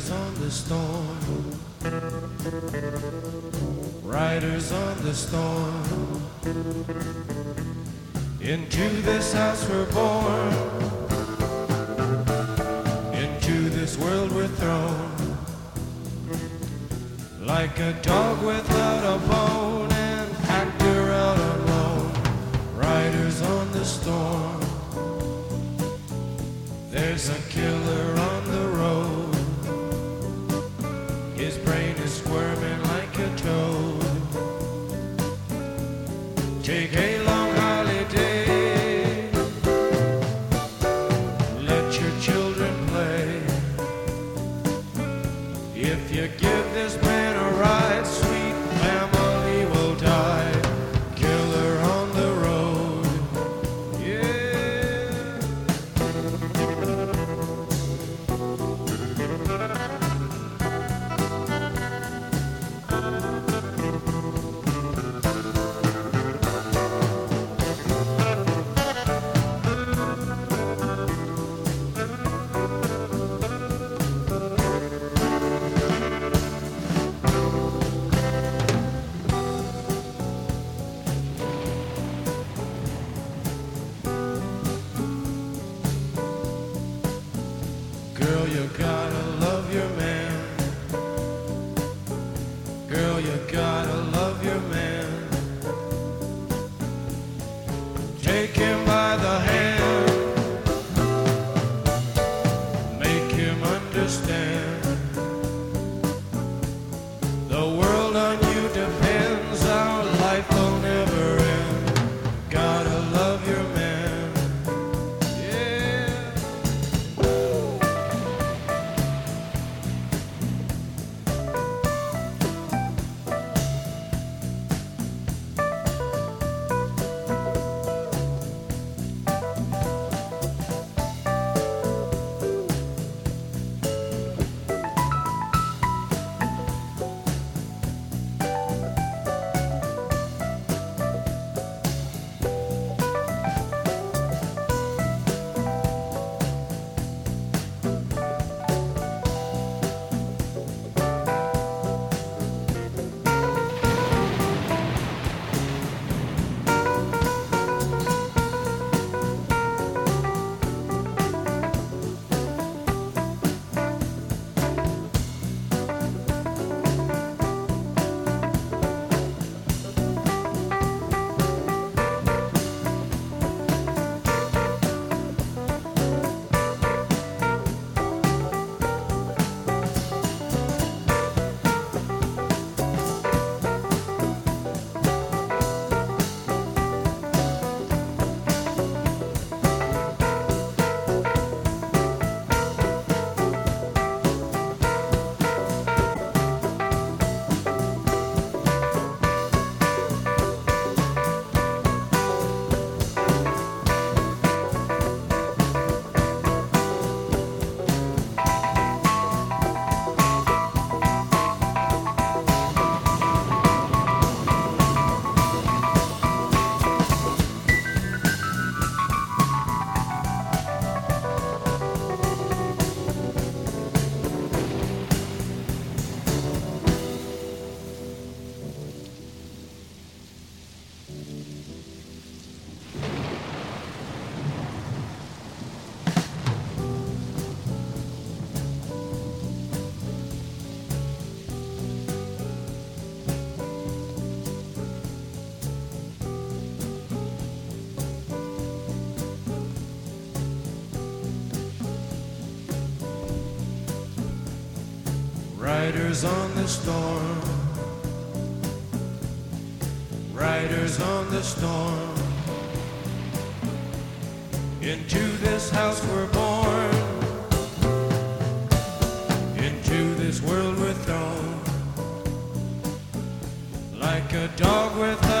Riders on the storm, riders on the storm. Into this house we're born, into this world we're thrown. Like a dog without a bone, an actor out alone. Riders on the storm. There's a killer on the road. His brain is squirming like a toad. Take a long holiday. Let your children play. If you give this man a ride, sweet family will die. Killer on the road. Yeah. Girl, you gotta love your man. Girl, you gotta love your man. Take him by the hand. Make him understand. The world on you depends. Our life will never end. Gotta love your man. Riders on the storm, riders on the storm. Into this house we're born, into this world we're thrown. Like a dog without